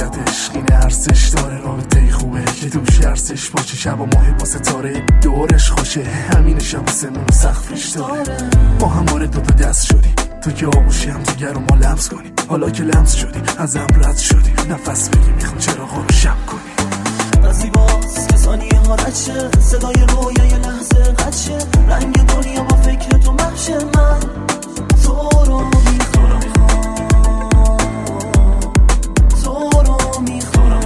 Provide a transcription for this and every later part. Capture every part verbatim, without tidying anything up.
شخصیت عشقین ارزش داره، رابطه خوبه که توش ارزش باشه، شب و ماه با ستاره دورش خوشه، همین شب سمون سقفش داره. ما هم باره دوتا دست شدی، تو که آغوشی هم تو گرم ما لمس کنی، حالا که لمس شدی ازم رد شدی، نفس بگی میخوام چراغا رو شب کنی. زیباست که ثانیه ها رد شه، صدای رویای لحظه قد شه، رنگ دنیا با فکر تو محشه، من تو رو میخوام، تو رو میخوام.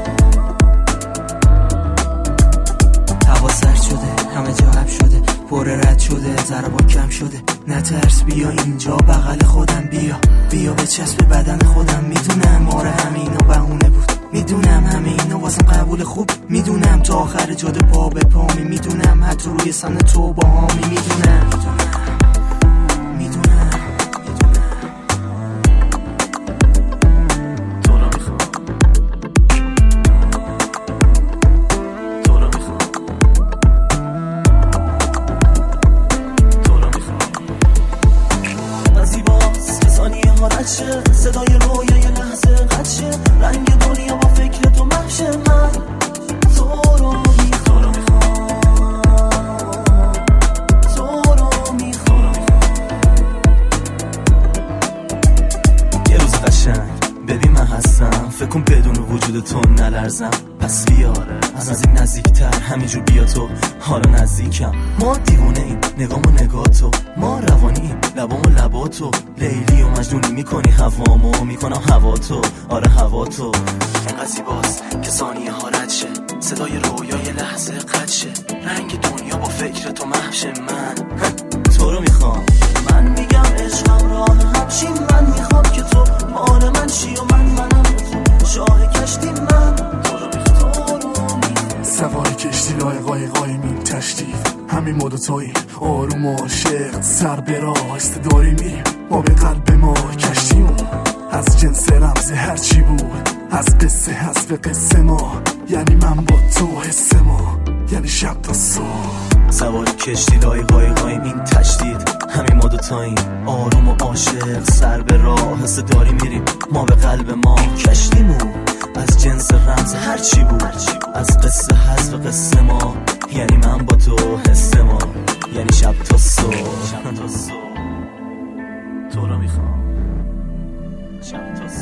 هوا سرد شده، همه جا حب شده، پر رد شده، ضربا کم شده، نترس بیا اینجا بغل خودم، بیا بیا به چسب بدن خودم. میدونم آره همینو بهونه بود، میدونم همه اینو واسم قبول خوب، میدونم تا آخر جاده پا به پامی، میدونم حتی روی سن تو با هامی، میدونم میدونم تو رو میخوام، تو رو میخوام، تو رو میخوام. زیباست که ثانیه ها رد شه، صدای رویای لحظه قد شه، رنگ دنیا با فکر تو محشه، من تو رو میخوام، تو رو میخوام. یه روز قشنگ ببین من هستم، فکر کن بدون وجود تو نلرزم، پس بیاره از این نزدیکتر، همینجور بیا تو حالا نزدیکم. ما دیوونه ایم نگامو نگاه تو، ما روانیم لبامو لبا تو، لیلی و مجنونی میکنی هوامو، میکنم هوا تو، آره هوا تو. اینقدر زیباست که ثانیه ها رد شه، صدای رویای لحظه قد شه، رنگ دنیا با فکر تو محشه، من تو رو میخوام. من میگم عشقم راه همچین، من میخوام که تو مال من چی و من منم تو، شاه کشتی من تو رو میخوام. سوار کشتی لای قایقای این تشدید، همین ما دوتایی آروم و عاشق، سر به راه است داری میریم، ما به قلب ما کشتیمون از جنس رمز هرچی بود، از قصه حذف قصه ما، یعنی من با تو حس ما، یعنی شب تا صبح. سوار کشتی لای قایقای این تشدید، همین ما دوتاییم آروم و عاشق، سر به راه است داری میریم، ما به قلب ما کشتیمون از جنس رمز هرچی بود، از قصه حذف قصه ما، یعنی من با تو حس ما، یعنی شب تا صبح. تو رو میخوام، شب تا صبح.